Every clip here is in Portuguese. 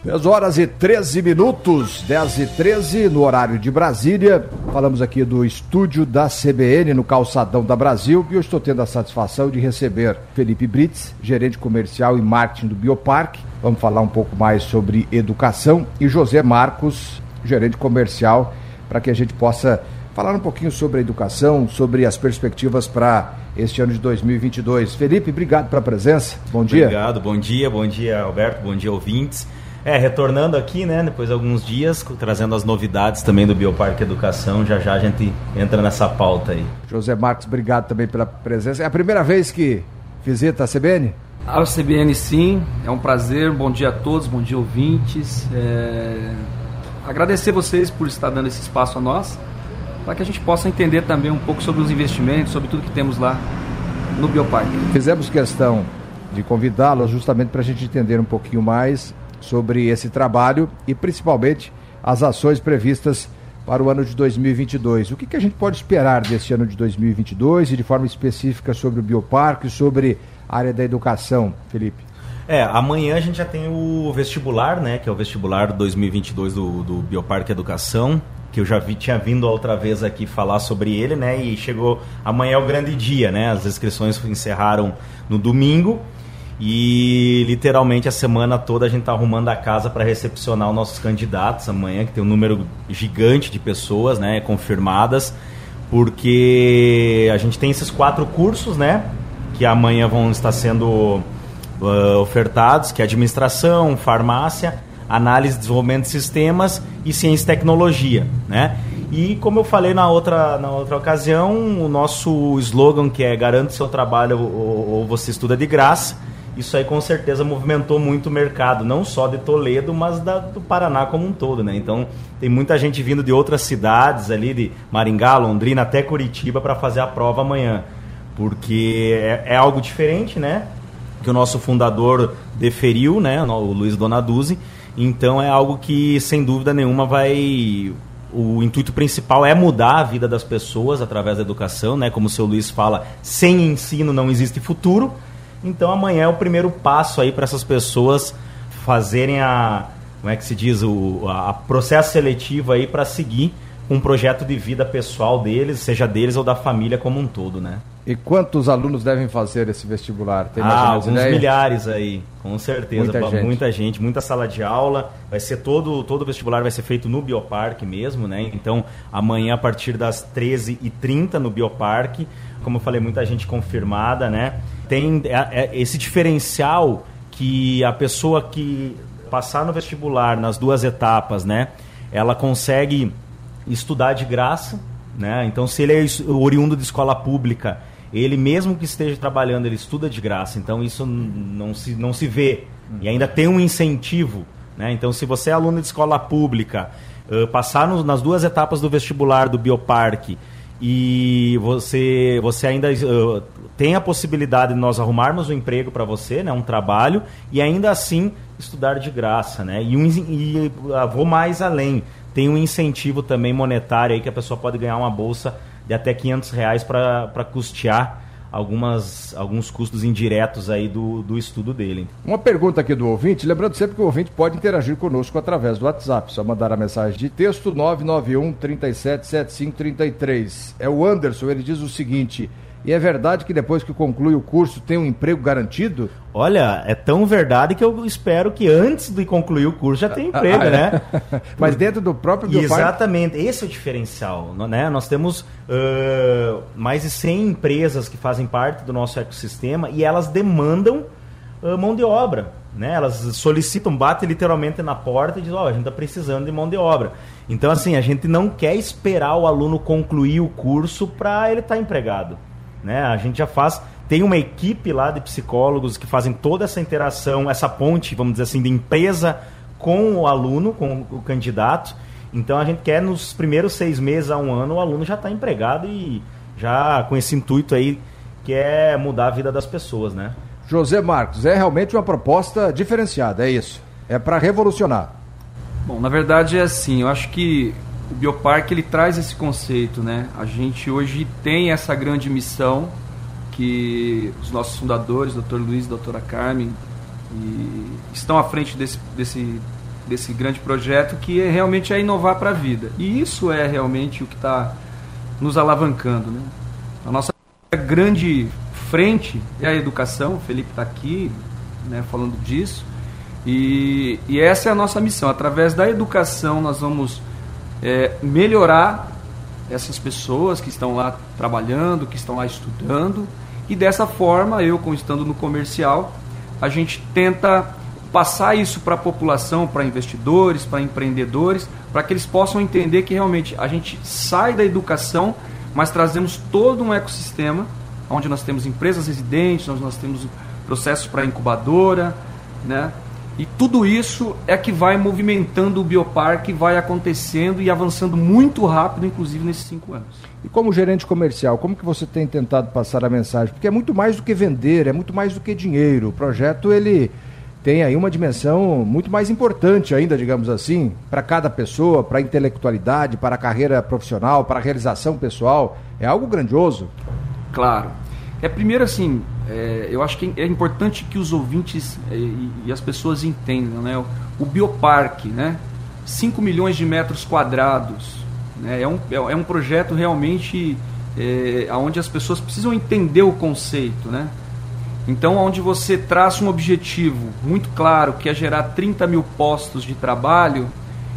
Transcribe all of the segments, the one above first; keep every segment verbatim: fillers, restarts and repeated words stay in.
dez horas e treze minutos, dez e treze no horário de Brasília. Falamos aqui do estúdio da C B N no Calçadão da Brasil e eu estou tendo a satisfação de receber Felipe Britz, gerente comercial e marketing do Bioparque. Vamos falar um pouco mais sobre educação, e José Marcos, gerente comercial, para que a gente possa falar um pouquinho sobre a educação, sobre as perspectivas para este ano de dois mil e vinte e dois. Felipe, obrigado pela presença. Bom dia. Obrigado, bom dia, bom dia, Alberto, bom dia, ouvintes. É, retornando aqui, né, depois de alguns dias, trazendo as novidades também do Bioparque Educação, já já a gente entra nessa pauta aí. José Marcos, obrigado também pela presença. É a primeira vez que visita a C B N? A C B N, sim, é um prazer, bom dia a todos, bom dia, ouvintes. É... Agradecer vocês por estar dando esse espaço a nós, para que a gente possa entender também um pouco sobre os investimentos, sobre tudo que temos lá no Bioparque. Fizemos questão de convidá-lo justamente para a gente entender um pouquinho mais sobre esse trabalho e principalmente as ações previstas para o ano de dois mil e vinte e dois. O que, que a gente pode esperar desse ano de dois mil e vinte e dois e de forma específica sobre o Bioparque, sobre a área da educação, Felipe? É, amanhã a gente já tem o vestibular, né, que é o vestibular dois mil e vinte e dois do, do Bioparque Educação, que eu já vi, tinha vindo outra vez aqui falar sobre ele, né, e chegou, amanhã é o grande dia, né, as inscrições encerraram no domingo, e literalmente a semana toda a gente está arrumando a casa para recepcionar os nossos candidatos amanhã, que tem um número gigante de pessoas, né, confirmadas, porque a gente tem esses quatro cursos, né, que amanhã vão estar sendo uh, ofertados, que é administração, farmácia, análise e desenvolvimento de sistemas e ciência e tecnologia, né? E como eu falei na outra, na outra ocasião, o nosso slogan, que é garante seu trabalho ou, ou você estuda de graça, isso aí com certeza movimentou muito o mercado, não só de Toledo, mas da, do Paraná como um todo, né? Então tem muita gente vindo de outras cidades ali, de Maringá, Londrina, até Curitiba, para fazer a prova amanhã, porque é, é algo diferente, né? Que o nosso fundador deferiu, né? O Luiz Donaduzzi. Então é algo que sem dúvida nenhuma vai... O intuito principal é mudar a vida das pessoas através da educação, né? Como o seu Luiz fala, sem ensino não existe futuro. Então amanhã é o primeiro passo aí para essas pessoas fazerem a, como é que se diz, o a processo seletivo aí para seguir um projeto de vida pessoal deles, seja deles ou da família como um todo, né? E quantos alunos devem fazer esse vestibular? Tem mais ah, ou menos alguns ideia? milhares aí, com certeza. Muita gente. muita gente, muita sala de aula. Vai ser todo, todo o vestibular vai ser feito no Bioparque mesmo, né? Então, amanhã a partir das treze e trinta no Bioparque. Como eu falei, muita gente confirmada, né? Tem esse diferencial que a pessoa que passar no vestibular nas duas etapas, né? Ela consegue estudar de graça, né? Então, se ele é oriundo de escola pública, ele mesmo que esteja trabalhando, ele estuda de graça. Então, isso não se, não se vê. E ainda tem um incentivo, né? Então, se você é aluno de escola pública, uh, passar no, nas duas etapas do vestibular do Bioparque e você, você ainda uh, tem a possibilidade de nós arrumarmos um emprego para você, né? Um trabalho, e ainda assim estudar de graça, né? E, um, e uh, vou mais além. Tem um incentivo também monetário aí que a pessoa pode ganhar uma bolsa de até quinhentos reais para custear algumas, alguns custos indiretos aí do, do estudo dele. Uma pergunta aqui do ouvinte, lembrando sempre que o ouvinte pode interagir conosco através do WhatsApp, só mandar a mensagem de texto nove nove um, trinta e sete, setenta e cinco, trinta e três. É o Anderson, ele diz o seguinte: e é verdade que depois que conclui o curso tem um emprego garantido? Olha, é tão verdade que eu espero que antes de concluir o curso já tenha emprego, ah, é. né? Mas dentro do próprio Bioparque? Exatamente, esse é o diferencial, né? Nós temos uh, mais de cem empresas que fazem parte do nosso ecossistema e elas demandam uh, mão de obra, né? Elas solicitam, batem literalmente na porta e dizem, ó, oh, a gente está precisando de mão de obra. Então, assim, a gente não quer esperar o aluno concluir o curso para ele estar tá empregado. Né? A gente já faz, tem uma equipe lá de psicólogos que fazem toda essa interação, essa ponte, vamos dizer assim, de empresa com o aluno, com o candidato. Então a gente quer nos primeiros seis meses a um ano o aluno já está empregado e já com esse intuito aí que é mudar a vida das pessoas, né? José Marcos, é realmente uma proposta diferenciada, é isso? É para revolucionar? Bom, na verdade é assim, eu acho que o Bioparque ele traz esse conceito, né? A gente hoje tem essa grande missão que os nossos fundadores, doutor Luiz e doutora Carmen, e estão à frente desse, desse, desse grande projeto, que é, realmente é inovar para a vida. E isso é realmente o que está nos alavancando, né? A nossa grande frente é a educação, o Felipe está aqui, né, falando disso, e, e essa é a nossa missão. Através da educação nós vamos é, melhorar essas pessoas que estão lá trabalhando, que estão lá estudando, e dessa forma, eu, como estando no comercial, a gente tenta passar isso para a população, para investidores, para empreendedores, para que eles possam entender que realmente a gente sai da educação, mas trazemos todo um ecossistema, onde nós temos empresas residentes, onde nós temos processos para incubadora, né? E tudo isso é que vai movimentando o bioparque, vai acontecendo e avançando muito rápido, inclusive nesses cinco anos. E como gerente comercial, como que você tem tentado passar a mensagem? Porque é muito mais do que vender, é muito mais do que dinheiro. O projeto, ele tem aí uma dimensão muito mais importante ainda, digamos assim, para cada pessoa, para a intelectualidade, para a carreira profissional, para a realização pessoal. É algo grandioso. Claro. É, primeiro assim, é, eu acho que é importante que os ouvintes é, e, e as pessoas entendam, né? O, o bioparque, né? cinco milhões de metros quadrados, né? É um, é um projeto realmente é, onde as pessoas precisam entender o conceito, né? Então, onde você traça um objetivo muito claro, que é gerar trinta mil postos de trabalho,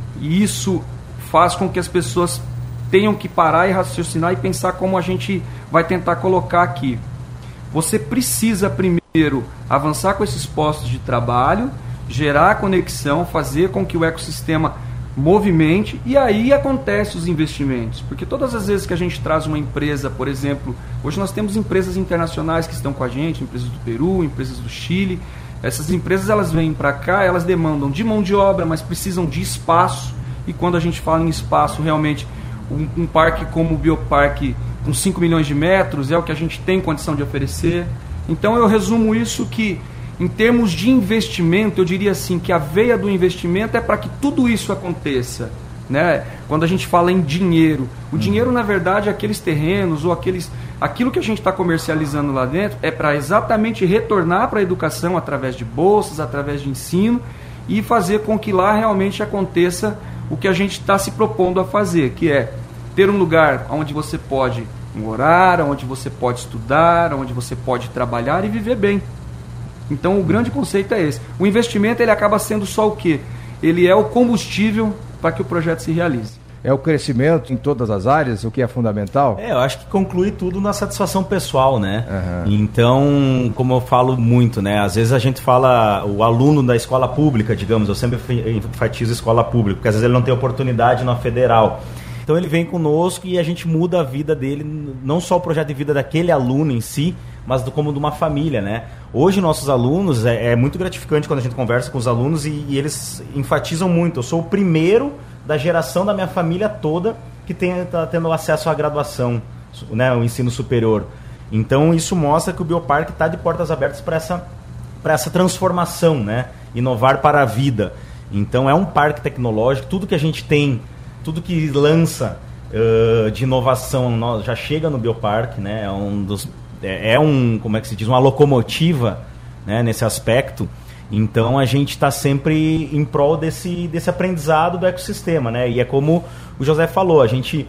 e isso faz com que as pessoas tenham que parar e raciocinar e pensar como a gente vai tentar colocar aqui. Você precisa primeiro avançar com esses postos de trabalho, gerar a conexão, fazer com que o ecossistema movimente, e aí acontecem os investimentos. Porque todas as vezes que a gente traz uma empresa, por exemplo, hoje nós temos empresas internacionais que estão com a gente, empresas do Peru, empresas do Chile. Essas empresas, elas vêm para cá, elas demandam de mão de obra, mas precisam de espaço, e quando a gente fala em espaço, realmente um, um parque como o Bioparque com cinco milhões de metros é o que a gente tem condição de oferecer. Então eu resumo isso que, em termos de investimento, eu diria assim, que a veia do investimento é para que tudo isso aconteça, né? Quando a gente fala em dinheiro, o dinheiro, na verdade, é aqueles terrenos ou aqueles, aquilo que a gente está comercializando lá dentro é para exatamente retornar para a educação através de bolsas, através de ensino, e fazer com que lá realmente aconteça o que a gente está se propondo a fazer, que é ter um lugar onde você pode morar, onde você pode estudar, onde você pode trabalhar e viver bem. Então o grande conceito é esse. O investimento, ele acaba sendo só o quê? Ele é o combustível para que o projeto se realize. É o crescimento em todas as áreas, o que é fundamental? É, eu acho que conclui tudo na satisfação pessoal, né? Uhum. Então, como eu falo muito, né? Às vezes a gente fala, o aluno da escola pública, digamos, eu sempre enfatizo escola pública, porque às vezes ele não tem oportunidade na federal. Então ele vem conosco e a gente muda a vida dele, não só o projeto de vida daquele aluno em si, mas do, como de uma família, né? Hoje nossos alunos, é, é muito gratificante quando a gente conversa com os alunos e, e eles enfatizam muito. Eu sou o primeiro da geração da minha família toda que está tendo acesso à graduação, né, o ensino superior. Então isso mostra que o Bioparque está de portas abertas para essa, para essa transformação, né? Inovar para a vida. Então é um parque tecnológico, tudo que a gente tem, tudo que lança uh, de inovação nós, já chega no Bioparque, né? É um dos, é, é um, como é que se diz, uma locomotiva, né, nesse aspecto. Então a gente está sempre em prol desse, desse aprendizado do ecossistema, né? E é como o José falou, a gente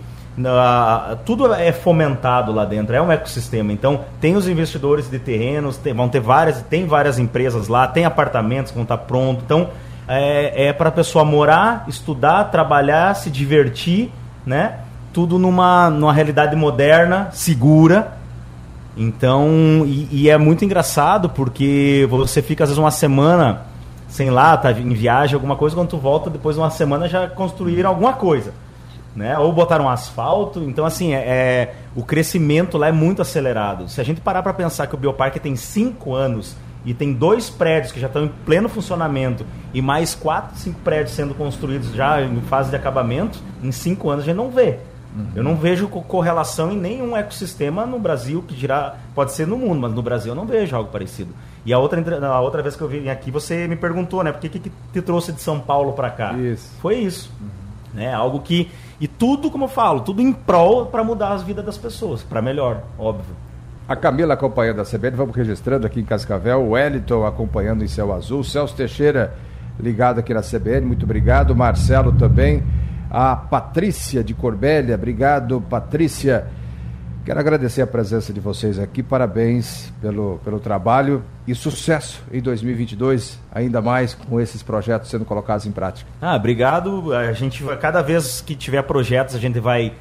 uh, tudo é fomentado lá dentro, é um ecossistema. Então tem os investidores de terrenos, tem, vão ter várias, tem várias empresas lá, tem apartamentos que vão estar prontos. Então é, é para a pessoa morar, estudar, trabalhar, se divertir, né? Tudo numa, numa realidade moderna, segura. Então, e, e é muito engraçado porque você fica às vezes uma semana sem lá, tá em viagem, alguma coisa, quando tu volta depois de uma semana já construíram alguma coisa, né? Ou botaram asfalto. Então assim, é, é, o crescimento lá é muito acelerado. Se a gente parar para pensar que o Bioparque tem cinco anos e tem dois prédios que já estão em pleno funcionamento e mais quatro, cinco prédios sendo construídos já em fase de acabamento, em cinco anos a gente não vê. Uhum. Eu não vejo correlação em nenhum ecossistema no Brasil, que dirá, pode ser no mundo, mas no Brasil eu não vejo algo parecido. E a outra, a outra vez que eu vim aqui, você me perguntou, né, por que, que te trouxe de São Paulo para cá? Isso. Foi isso. Uhum. Né, algo que, e tudo, como eu falo, tudo em prol para mudar as vidas das pessoas, para melhor, óbvio. A Camila acompanhando a C B N, vamos registrando aqui em Cascavel, o Wellington acompanhando em Céu Azul, Celso Teixeira ligado aqui na C B N, muito obrigado. Marcelo também. A Patrícia de Corbélia, obrigado, Patrícia. Quero agradecer a presença de vocês aqui, parabéns pelo, pelo trabalho e sucesso em dois mil e vinte e dois, ainda mais com esses projetos sendo colocados em prática. Ah, obrigado. A gente, cada vez que tiver projetos, a gente vai,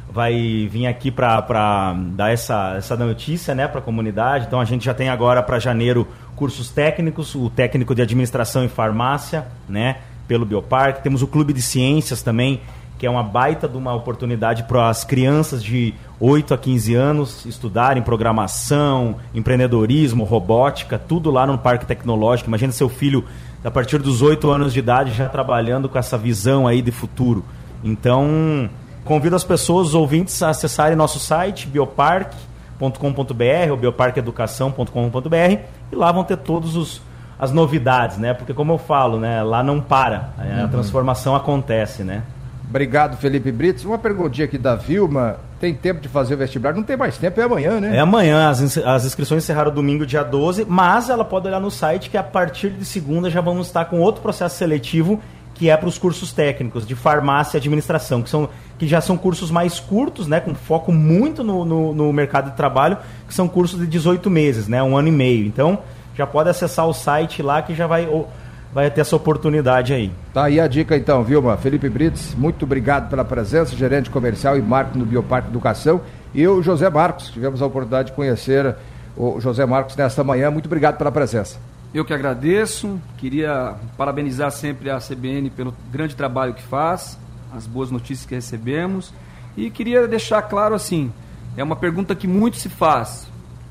vai vir aqui para dar essa, essa notícia, né, para a comunidade. Então a gente já tem agora para janeiro cursos técnicos, o técnico de administração e farmácia, né, pelo Bioparque. Temos o Clube de Ciências também, que é uma baita de uma oportunidade para as crianças de oito a quinze anos estudarem programação, empreendedorismo, robótica, tudo lá no Parque Tecnológico. Imagina seu filho, a partir dos oito anos de idade, já trabalhando com essa visão aí de futuro. Então, convido as pessoas, os ouvintes, a acessarem nosso site, bioparque ponto com ponto b r ou bioparque educação ponto com ponto b r, e lá vão ter todos os as novidades, né? Porque, como eu falo, né, lá não para, a uhum. transformação acontece, né? Obrigado, Felipe Brits. Uma perguntinha aqui da Vilma. Tem tempo de fazer o vestibular? Não tem mais tempo, é amanhã, né? É amanhã. As, ins- as inscrições encerraram domingo, dia doze, mas ela pode olhar no site que a partir de segunda já vamos estar com outro processo seletivo, que é para os cursos técnicos de farmácia e administração, que, são, que já são cursos mais curtos, né, com foco muito no, no, no mercado de trabalho, que são cursos de dezoito meses, né, um ano e meio. Então, já pode acessar o site lá que já vai... Ou, vai ter essa oportunidade aí. Tá aí a dica então, Vilma. Felipe Brits, muito obrigado pela presença, gerente comercial e marketing do Bioparque Educação. E o José Marcos, tivemos a oportunidade de conhecer o José Marcos nesta manhã. Muito obrigado pela presença. Eu que agradeço, queria parabenizar sempre a C B N pelo grande trabalho que faz, as boas notícias que recebemos, e queria deixar claro assim, é uma pergunta que muito se faz.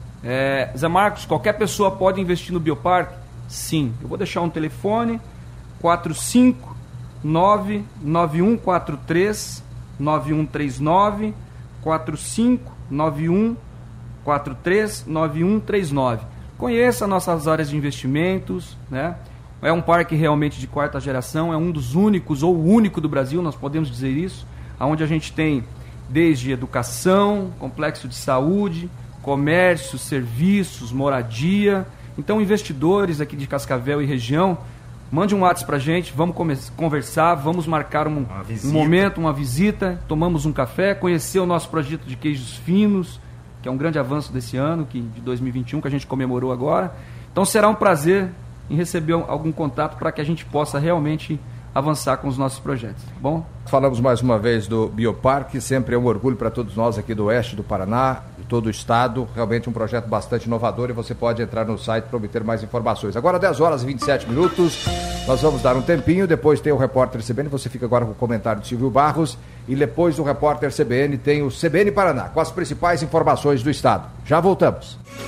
É, Zé Marcos, qualquer pessoa pode investir no Bioparque? Sim, eu vou deixar um telefone, quatro cinco nove nove um quatro três nove um três nove, quatro cinco nove um quatro três nove um três nove. Conheça nossas áreas de investimentos, né? É um parque realmente de quarta geração, é um dos únicos, ou o único do Brasil, nós podemos dizer isso, onde a gente tem desde educação, complexo de saúde, comércio, serviços, moradia. Então, investidores aqui de Cascavel e região, mande um WhatsApp para a gente, vamos come- conversar, vamos marcar um, um momento, uma visita, tomamos um café, conhecer o nosso projeto de queijos finos, que é um grande avanço desse ano, que, de dois mil e vinte e um, que a gente comemorou agora. Então, será um prazer em receber algum contato para que a gente possa realmente avançar com os nossos projetos, tá bom? Falamos mais uma vez do Bioparque, sempre é um orgulho para todos nós aqui do oeste do Paraná, de todo o estado, realmente um projeto bastante inovador, e você pode entrar no site para obter mais informações. Agora dez horas e vinte e sete minutos, nós vamos dar um tempinho, depois tem o repórter C B N, você fica agora com o comentário de Silvio Barros, e depois do repórter C B N tem o C B N Paraná, com as principais informações do estado. Já voltamos.